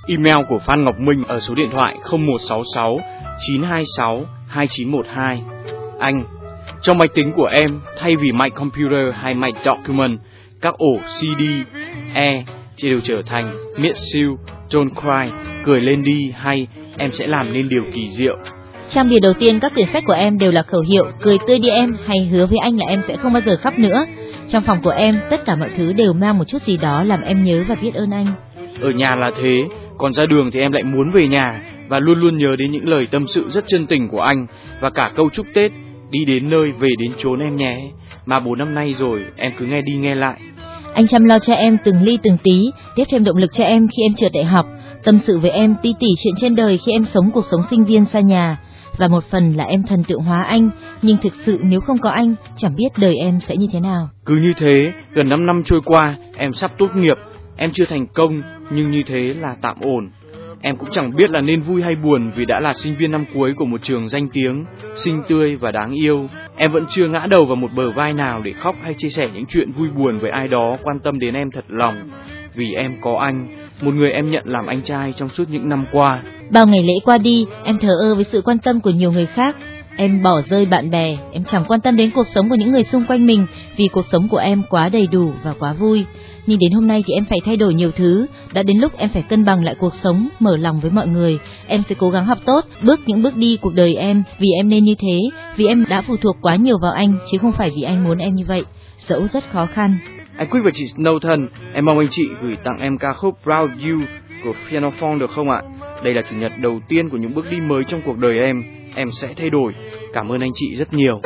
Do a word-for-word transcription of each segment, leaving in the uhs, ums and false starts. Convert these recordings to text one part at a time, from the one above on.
Email của Phan Ngọc Minh ở số điện thoại không một sáu sáu chín hai sáu hai chín một hai. Anh, trong máy tính của em, thay vì My Computer hay My Document, các ổ xê đê, E đều trở thành miết siêu, Don't Cry, Cười Lên Đi hay Em Sẽ Làm Nên Điều Kỳ Diệu. Trang bìa đầu tiên các quyển sách của em đều là khẩu hiệu Cười Tươi Đi Em hay Hứa Với Anh Là Em Sẽ Không Bao Giờ Khóc Nữa. Trong phòng của em, tất cả mọi thứ đều mang một chút gì đó làm em nhớ và biết ơn anh. Ở nhà là thế, còn ra đường thì em lại muốn về nhà và luôn luôn nhớ đến những lời tâm sự rất chân tình của anh và cả câu chúc Tết, đi đến nơi về đến chốn em nhé. Mà bốn năm nay rồi, em cứ nghe đi nghe lại. Anh chăm lo cho em từng ly từng tí, tiếp thêm động lực cho em khi em trượt đại học, tâm sự với em ti tỉ chuyện trên đời khi em sống cuộc sống sinh viên xa nhà. Và một phần là em thần tượng hóa anh, nhưng thực sự nếu không có anh, chẳng biết đời em sẽ như thế nào. Cứ như thế, gần năm năm trôi qua, em sắp tốt nghiệp, em chưa thành công, nhưng như thế là tạm ổn. Em cũng chẳng biết là nên vui hay buồn vì đã là sinh viên năm cuối của một trường danh tiếng, xinh tươi và đáng yêu. Em vẫn chưa ngã đầu vào một bờ vai nào để khóc hay chia sẻ những chuyện vui buồn với ai đó quan tâm đến em thật lòng. Vì em có anh, một người em nhận làm anh trai trong suốt những năm qua. Bao ngày lễ qua đi, em thờ ơ với sự quan tâm của nhiều người khác. Em bỏ rơi bạn bè, em chẳng quan tâm đến cuộc sống của những người xung quanh mình vì cuộc sống của em quá đầy đủ và quá vui. Nhưng đến hôm nay thì em phải thay đổi nhiều thứ, đã đến lúc em phải cân bằng lại cuộc sống, mở lòng với mọi người. Em sẽ cố gắng học tốt, bước những bước đi cuộc đời em, vì em nên như thế, vì em đã phụ thuộc quá nhiều vào anh, chứ không phải vì anh muốn em như vậy, dẫu rất khó khăn. Anh Quyết và chị Snow thân, em mong anh chị gửi tặng em ca khúc Proud You của Piano Phone được không ạ? Đây là chủ nhật đầu tiên của những bước đi mới trong cuộc đời em, em sẽ thay đổi. Cảm ơn anh chị rất nhiều.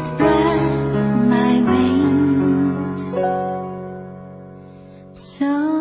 So